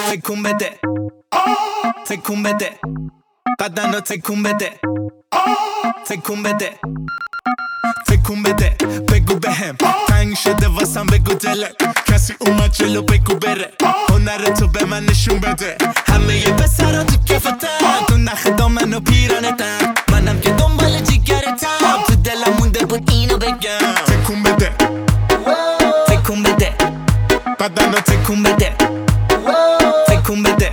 تکون بده تکون بده بدنو تکون بده تکون بده تکون بده بگو بهم تنگ شده واسم بگو دلت کسی اومد جلو بگو بره هنرتو به من نشون بده همه ی پسرا تو کفتن تو نخ دامن و پیرانتن منم که دنبال جیگرتم تو دلم مونده بود اینو بگم تکون بده تکون بده بدنو تکون بده تکون بده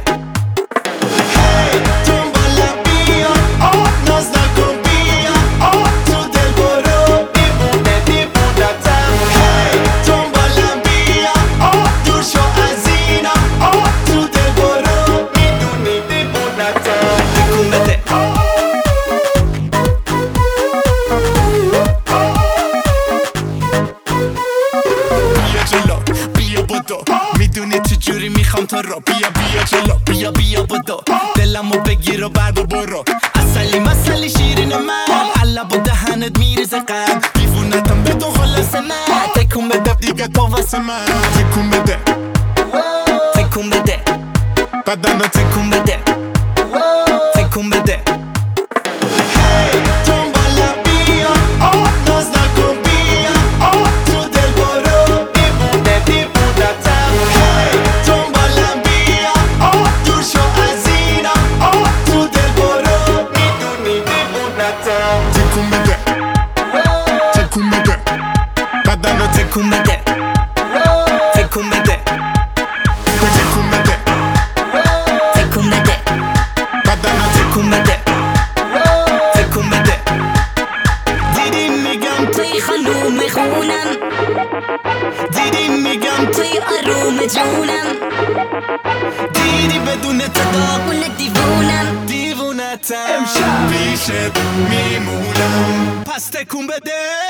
میدونی چجوری میخوام تو رو بیا جلو بیا بدو دلمو بگیر و بعد برو اصلی مسلی شیرین من حلب و دهنت میریزه قلب دیوونتم بدون خلاص من تکون بده دیگه تو واسه من تکون بده تکون بده بدنو تکون بده تکون بده تکون بده تکون بده بدنو تکون بده تکون بده تکون بده تکون بده بدنو تکون بده تکون بده دیدی میگم توی خانوم خونم دیدی میگم توی آروم جونم دیدی بدون تداغون دیوونم دیوونتم امشب پیشت میمونم پس تکون بده